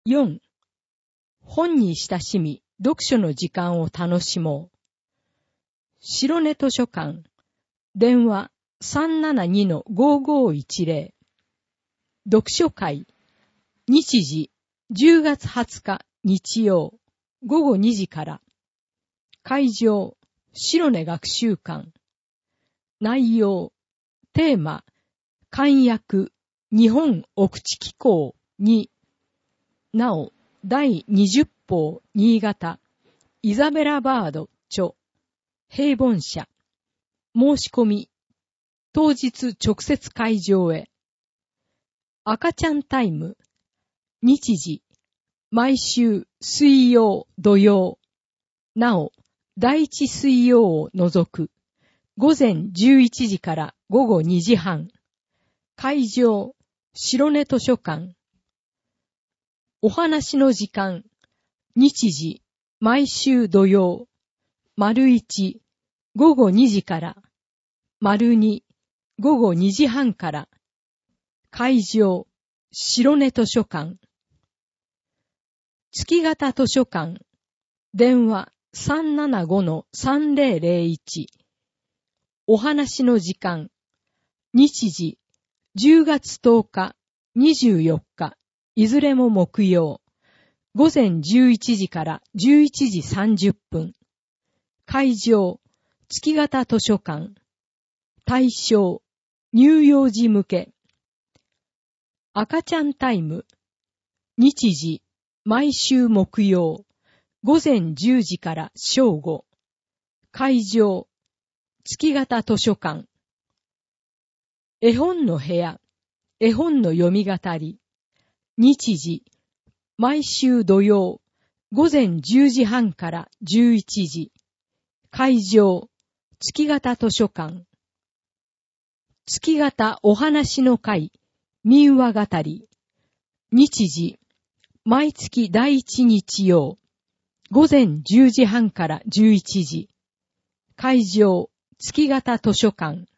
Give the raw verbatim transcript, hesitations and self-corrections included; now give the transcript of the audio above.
よん. 本に親しみ、読書の時間を楽しもう。白根図書館、電話 さんななにのごーごーいちぜろ。読書会、日時じゅうがつはつか日曜ごごにじから。会場、白根学習館。内容、テーマ、漢訳、日本奥地機構に。なお、だいにじゅっぽう新潟、イザベラ・バード著、平凡社。申し込み、当日直接会場へ。赤ちゃんタイム、日時、毎週水曜、土曜。なお、第一水曜を除く、午前じゅういちじから午後にじはん。会場、白根図書館。お話の時間、日時、毎週土曜、丸一、午後にじから、丸二、午後にじはんから。会場、白根図書館。月型図書館、電話 さんななごのさんぜろぜろいち。お話の時間、日時、じゅうがつとおか、にじゅうよっか、いずれも木曜、午前じゅういちじからじゅういちじさんじゅっぷん。会場、月型図書館。対象、乳幼児向け。赤ちゃんタイム。日時、毎週木曜、午前じゅうじから正午。会場、月型図書館。絵本の部屋、絵本の読み語り。日時、毎週土曜、午前じゅうじはんからじゅういちじ。会場、月型図書館。月型お話の会、民話語り。日時、毎月第一日曜、午前じゅうじはんからじゅういちじ。会場、月型図書館。